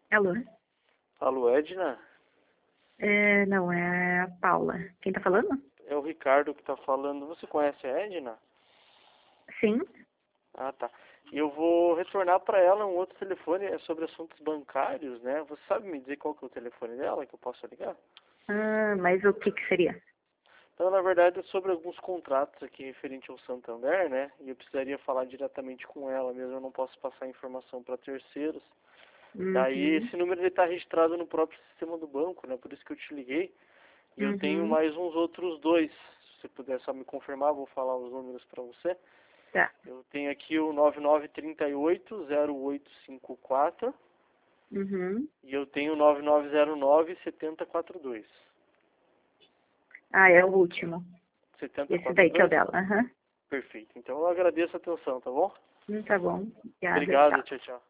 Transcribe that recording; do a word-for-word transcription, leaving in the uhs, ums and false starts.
Alô? Alô, Edna? É, não, é a Paula. Quem tá falando? É o Ricardo que tá falando. Você conhece a Edna? Sim. Ah, tá. E eu vou retornar para ela um outro telefone, é sobre assuntos bancários, né? Você sabe me dizer qual que é o telefone dela que eu posso ligar? Ah, mas o que que seria? Então, na verdade, é sobre alguns contratos aqui referente ao Santander, né? E eu precisaria falar diretamente com ela mesmo, eu não posso passar informação para terceiros. Daí, Uhum. esse número está registrado no próprio sistema do banco, né? Por isso que eu te liguei. E eu tenho Uhum. mais uns outros dois. Se você puder só me confirmar, vou falar os números para você. Tá. Eu tenho aqui o nove nove três oito zero oito cinco quatro Uhum. e eu tenho o nove nove zero nove sete zero quatro dois. Ah, é o último. Esse daí que é o sete zero quatro dois? dela. Aham. Perfeito. Então eu agradeço a atenção, tá bom? Hum, tá bom. Obrigada. Obrigado, Tchau. tchau, tchau.